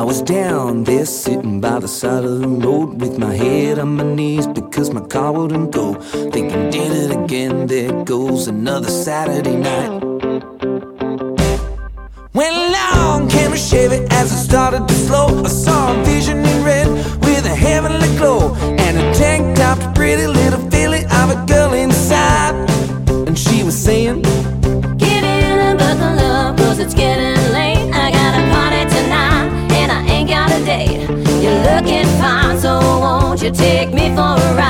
was down there sitting by the side of the road with my head on my knees because my car wouldn't go. Thinking, did it again, there goes another Saturday night. When along came a Chevy as it started to slow. I saw a vision in red with a heavenly glow, and a tank topped pretty little filly of a girl inside. And she was saying, get in and buckle up, cause it's getting late. I got a party tonight and I ain't got a date. You're looking fine, so won't you take me for a ride?